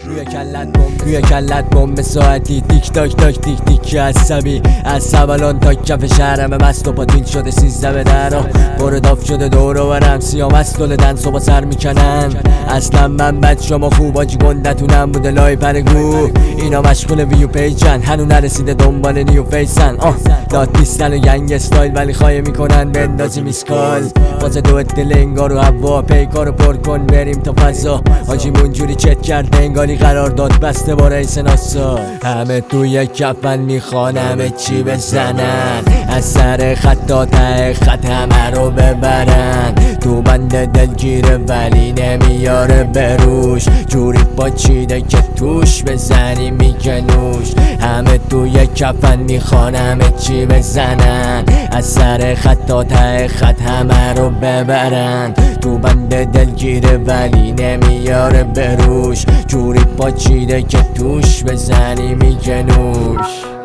روی کلت بمب ساعتی تیک تاک تاک تیک تیک عصبی از سبلان تا کف شهرم مست و پاتیل شده 13 به درا برداف شده دور و برم سیام از دن صبح سر میکنن اصلا من بد شما خوب آجی گندتونم بوده لای پرگو اینا مشغول ویو پیجن هنو نرسیده دنبال نیو فیسن داد نیستن و گنگ استایل ولی خواهی میکنن بندازی میسکال واسه دو دل انگار و هوا پیکار رو پر کن بریم تا فضا آجی منجوری چت کرده انگاری قرار داد بسته با رئیس ناسا همه توی کفن میخوان همه چی بزنن از سر خط تا ته خط همه رو ببرن تو بند دلگیره ولی نمیاره بروش جوری پاچیده که توش بزنی میکنوش همه توی کفن میخوان همه چی بزنن از سر خط تا ته خط همه رو ببرن تو بند دلگیره ولی نمیاره بروش جوری پاچیده که توش بزنی میکنوش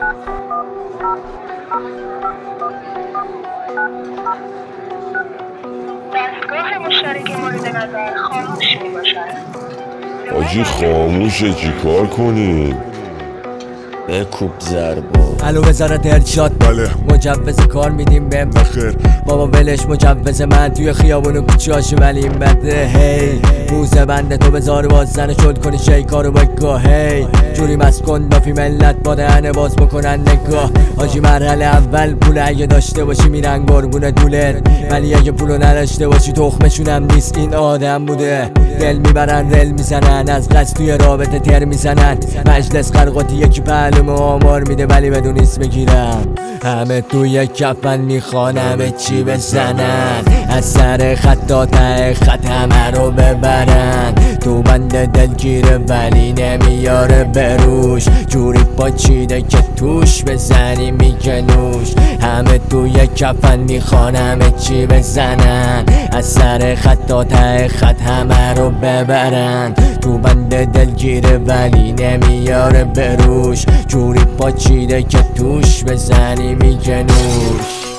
دستگاه مشترک مورد نظر خاموش میباشد. آجی خاموشه چی کار کنیم؟ بکوب ضربو الو وزارت ارشاد بله مجوز کار میدیم بهم بخیر بابا ولش مجوز من توی خیابون و کوچه هاشو ولی این بده هی موزه بنده تو بذار باززنه شد کنی شیکارو بگاه هی جوری مسکن دافی ملت با دهنه باز بکنن نگاه آجی مرحله اول پول اگه داشته باشی میرن گرگون دولت ولی اگه پولو نداشته باشی تخمشونم نیست این آدم بوده دل میبرن رل میزنن از قصد توی رابطه تر میزنن مجلس قرقاتی یکی پهلوم آمار میده ولی بدون اسم میگیرم همه توی کفن میخوان همه چی بزنن از سر خط تا ته خط همه رو ببرن تو بند دلگیره ولی نمیاره بروش جوری پاچیده که توش بزنی میکنوش همه توی کفن میخوان همه چی بزنن از سر خط تا ته خط همه رو ببرن تو بند دلگیره ولی نمیاره بروش جوری پاچیده که توش بزنی میکنوش